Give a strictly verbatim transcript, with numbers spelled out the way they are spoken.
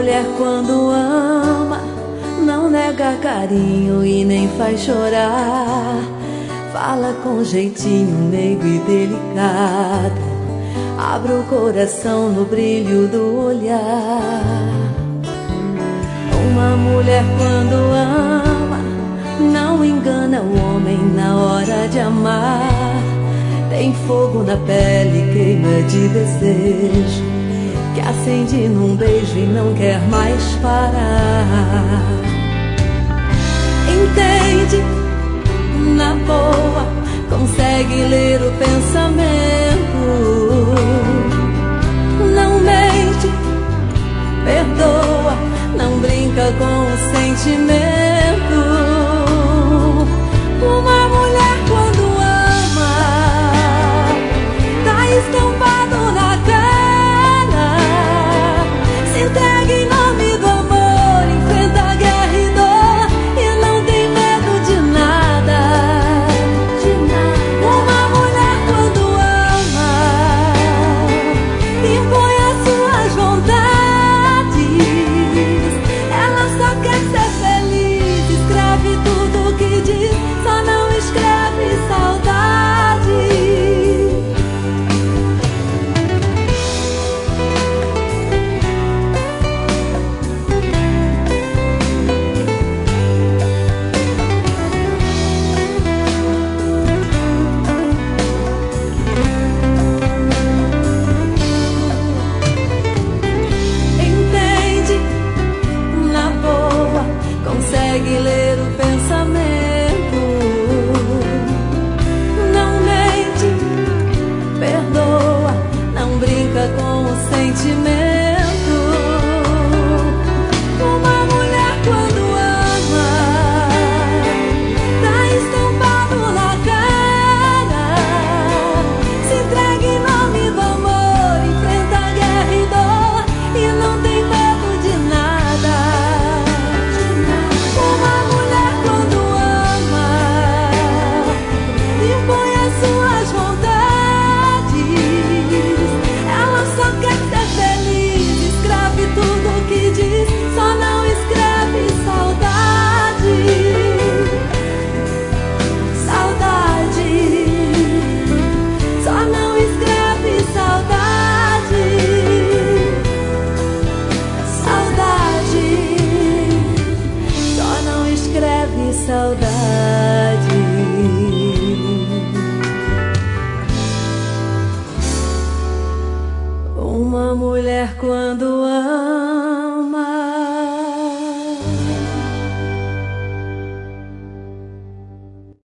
mulher quando ama não nega carinho e nem faz chorar. Fala com jeitinho meigo e delicado, abre o coração no brilho do olhar. Uma mulher quando ama não engana o homem na hora de amar. Tem fogo na pele, queima de desejo, que acende num beijo e não quer mais parar. Entende, na boa, consegue ler o pensamento. Não mente, perdoa, não brinca com o sentimento. Uma mulher quando ama tá estampado na cara. Se entrega em nome do amor, enfrenta a guerra e dor e não tem medo de nada, de nada. Uma mulher quando ama impõe as suas vontades. Ela só quer ser feliz, escreve tudo que diz, só não escreve saudade. Entende, na boa, consegue ler o pensamento. Não mente, perdoa, não brinca com o sentimento. Uma mulher quando ama tá estampado na cara. Se entrega em nome do amor, enfrenta a guerra e dor e não tem medo de nada. Uma mulher quando ama impõe as suas vontades. Ela só quer ser feliz, escreve tudo que diz, só não escreve saudade. Saudade, só não escreve saudade. Saudade, só não escreve saudade. Uma mulher quando ama